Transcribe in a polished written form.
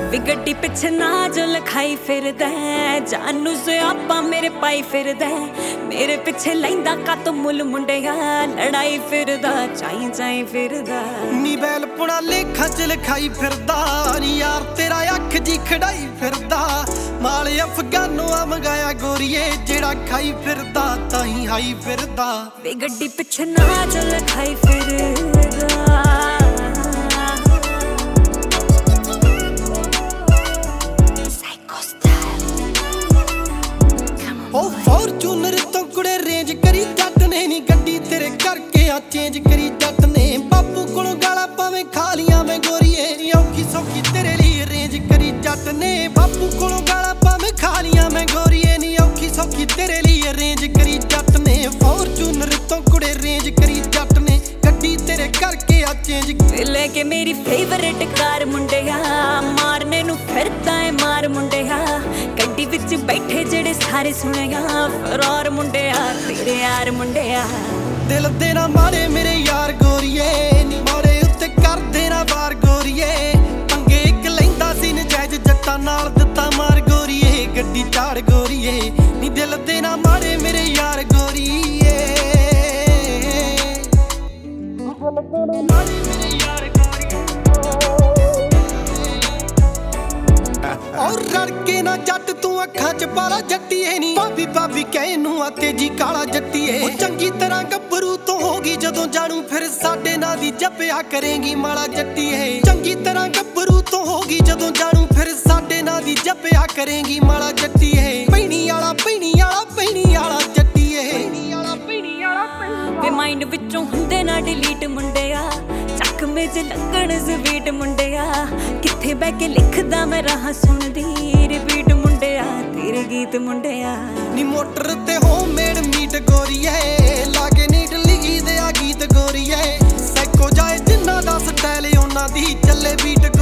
ਵੇ ਗੱਡੀ ਪਿੱਛੇ ਨਾ ਜੋ ਲਖਾਈ ਫਿਰਦਾ ਜਾਨੂ ਸਿਆਪਾ ਮੇਰੇ ਪਾਈ ਫਿਰਦਾ ਮੇਰੇ ਪਿੱਛੇ ਲੈਂਦਾ ਕੱਤ ਮੁੱਲ ਮੁੰਡਿਆ ਲੜਾਈ ਫਿਰਦਾ ਚਾਈ ਚਾਈ ਫਿਰਦਾ ਨੀ ਬੈਲ ਪੁਣਾ ਲੇਖਾਂ ਚ ਲਿਖਾਈ ਫਿਰਦਾ ਨੀ ਯਾਰ ਤੇਰਾ ਅੱਖ ਜੀ ਖੜਾਈ ਫਿਰਦਾ ਮਾਲ ਅਫਗਾਨੋਂ ਆ ਮੰਗਾਇਆ ਗੋਰੀਏ ਜਿਹੜਾ ਖਾਈ ਫਿਰਦਾ ਤਾਂ ਹੀ ਹਾਈ ਫਿਰਦਾ ਵੇ ਗੱਡੀ ਪਿੱਛੇ ਨਾ ਜੋ ਲਖਾਈ ਫਿਰਦਾ ਉਹ ਫੋਰਚੂਨਰ ਤੋਂ ਕੁੜੇ ਰੇਂਜ ਕਰੀ ਜੱਟ ਨੇ ਨੀ ਗੱਡੀ ਤੇਰੇ ਕਰਕੇ ਆ ਚੇਂਜ ਕਰੀ ਜੱਟ ਨੇ ਬਾਪੂ ਕੋਲੋਂ ਗਾਲਾਂ ਪਾਵੇਂ ਖਾ ਲੀਆਂ ਮੈਂ ਗੋਰੀਏ ਨੀ ਔਖੀ ਸੌਖੀ ਤੇਰੇ ਲਈ ਰੇਂਜ ਕਰੀ ਜੱਟ ਨੇ ਬਾਪੂ ਕੋਲੋਂ ਗਾਲਾਂ ਪਾਵੇਂ ਖਾ ਲੀਆਂ ਮੈਂ ਗੋਰੀਏ ਨੀ ਔਖੀ ਸੌਖੀ ਤੇਰੇ ਲਈ ਰੇਂਜ ਕਰੀ ਜੱਟ ਨੇ ਫੋਰਚੂਨਰ ਤੋਂ ਕੁੜੇ ਰੇਂਜ ਕਰੀ ਜੱਟ ਨੇ ਗੱਡੀ ਤੇਰੇ ਕਰਕੇ ਆ ਚੇਂਜ ਲੈ ਕੇ ਮੇਰੀ ਫੇਵਰੇਟ ਕਾਰ ਮੁੰਡਿਆ ਮਾਰਨੇ ਨੂੰ ਫਿਰਦਾ ਏ ਮਾਰ ਮੁੰਡਿਆ ਗੱਡੀ ਵਿੱਚ ਬੈਠੇ ਜਿਹੜੇ ਸਾਰੇ ਸੁਣਿਆ ਫਰਾਰ ਮੁੰਡਿਆ ਤੇਰੇ ਯਾਰ ਮੁੰਡਿਆ ਦਿਲ ਦੇ ਨਾ ਮਾਰੇ ਮੇਰੇ ਯਾਰ ਗੋਰੀਏ ਨੀ ਮਾਰੇ ਉੱਤੇ ਕਰਦੇ ਨਾ ਵਾਰ ਗੋਰੀਏ ਪੰਗੇ ਇੱਕ ਲੈਂਦਾ ਸੀ ਨਜਾਇਜ਼ ਜੱਟਾਂ ਨਾਲ ਦਿੱਤਾ ਮਾਰ ਗੋਰੀਏ ਗੱਡੀ ਚਾੜ ਗੋਰੀਏ ਨੀ ਦਿਲ ਦੇ ਨਾ ਮਾਰੇ ਮੇਰੇ ਯਾਰ ਗੋਰੀਏ ਔਰ ਰੜਕੇ ਨਾ ਜੱਟ ਤੂੰ ਅੱਖਾਂ ਚ ਪਾਲਾ ਜੱਟੀਏ ਨੀ ਭਾਬੀ ਭਾਬੀ ਕਹੇ ਨੂੰ ਆ ਤੇਜੀ ਕਾਲਾ ਜੱਟੀਏ ਉਹ ਚੰਗੀ ਤਰ੍ਹਾਂ ਗੱਭਰੂ ਤੋਂ ਹੋਗੀ ਜਦੋਂ ਜਾਣੂ ਫਿਰ ਸਾਡੇ ਨਾਂ ਦੀ ਜਪਿਆ ਕਰੇਗੀ ਮਾਲਾ ਜੱਟੀਏ ਚੰਗੀ ਤਰ੍ਹਾਂ ਗੱਭਰੂ ਤੋਂ ਹੋਗੀ ਜਦੋਂ ਜਾਣੂ ਫਿਰ ਸਾਡੇ ਨਾਂ ਦੀ ਜਪਿਆ ਕਰੇਗੀ ਮਾਲਾ ਜੱਟੀਏ ਪੈਣੀ ਵਾਲਾ ਪੈਣੀ ਵਾਲਾ ਪੈਣੀ ਵਾਲਾ ਜੱਟੀਏ ਵੇ ਮਾਈਂਡ ਵਿੱਚੋਂ ਹੁੰਦੇ ਨਾ ਡਿਲੀਟ ਮੁੰਡਿਆ ਚੱਕਵੇਂ ਚ ਲੱਗਣ ਸਵੀਟ ਮੁੰਡਿਆ ਕਿੱਥੇ ਬਹਿ ਕੇ ਲਿਖਦਾ ਮੈਂ ਰਾਹ ਸੁਣਦੀ ਰਿਪੀਟ ਮੁੰਡਿਆ ਤੇਰੇ ਗੀਤ ਮੁੰਡਿਆ ਨੀ ਮੋਟਰ ਤੇ ਹੋਮਮੇਡ ਮੀਟ ਗੋਰੀਏ ਲਾਗੇ ਨੀਟ ਲਿਖੀ ਦੇ ਆ ਗੀਤ ਗੋਰੀਏ ਸਾਈਕੋ ਜਾਏ ਜਿੰਨਾ ਦਾ ਸਟਾਈਲ ਉਹਨਾਂ ਦੀ ਚੱਲੇ ਬੀਟ